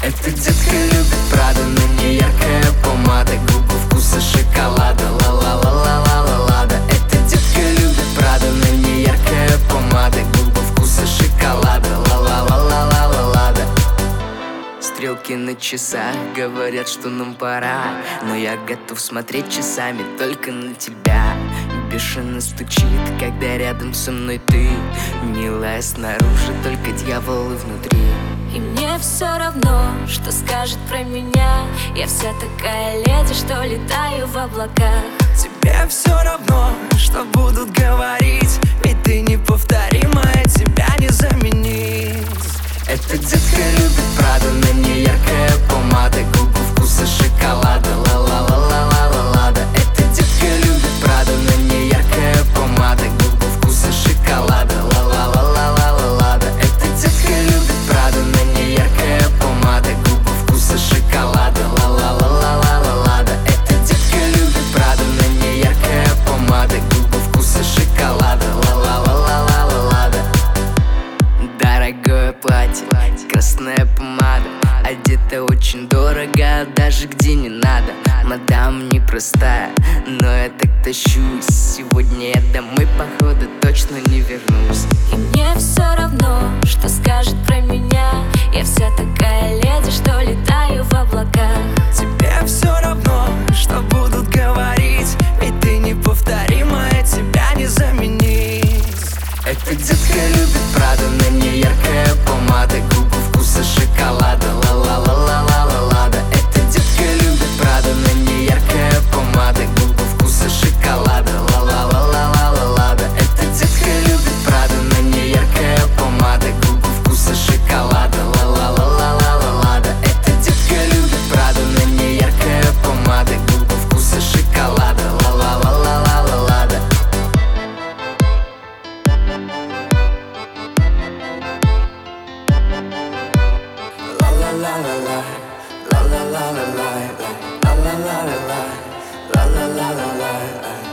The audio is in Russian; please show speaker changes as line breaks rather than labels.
Эта детка любит Прада, на ней яркая помада, губы вкуса шоколада, ла-ла-ла-ла-ла-ла-лада. Эта детка любит Прада, на ней яркая помада, губы вкуса шоколада, ла-ла-ла-ла-ла-ла-лада. Стрелки на часах говорят, что нам пора, но я готов смотреть часами только на тебя. Бешено стучит, когда рядом со мной ты, милая снаружи, только дьяволы внутри.
И мне все равно, что скажет про меня. Я вся такая леди, что летаю в облаках.
Тебе все равно, что будут говорить, ведь ты неповторимая, тебя не заменить.
Эта детка любит Прада, на ней яркая помада, губы вкуса шоколада, ла-ла-ла-ла-ла-ла-лада. Эта детка любит Прада, на ней яркая помада, губы вкуса шоколада, ла-ла-ла-ла-ла-ла-лада. Эта детка любит Прада, на ней яркая помада, губы вкуса шоколада, ла-ла-ла-ла-ла-ла-лада. Эта детка любит Прада, на ней яркая помада, губы вкуса шоколада, ла-ла-ла-ла-ла-ла-лада. Дорогое платье, красная помада, одета очень дорого, даже где не надо. Мадам непростая, но я так тащусь. Сегодня я домой, походу, точно не вернусь.
И мне все равно, что скажет про меня. Я вся такая леди, что летаю в облаках.
Тебе все равно, что будут говорить, ведь ты неповторимая, тебя не заменить.
Эта детка любит Прада, на ней яркая помада, губы вкуса шоколада, ла-ла-ла-ла-ла-ла-лада. Эта детка любит Прада, на ней яркая помада, губы вкуса шоколада, ла-ла-ла-ла-ла-ла-лада. Эта детка любит Прада, на ней яркая помада, губы вкуса шоколада, ла-ла-ла-ла-ла-ла-лада. Эта детка любит Прада, на ней яркая помада, губы вкуса шоколада, ла-ла-ла-ла-ла-ла-лада.
La la la la la la la la la la la la la la la la la la.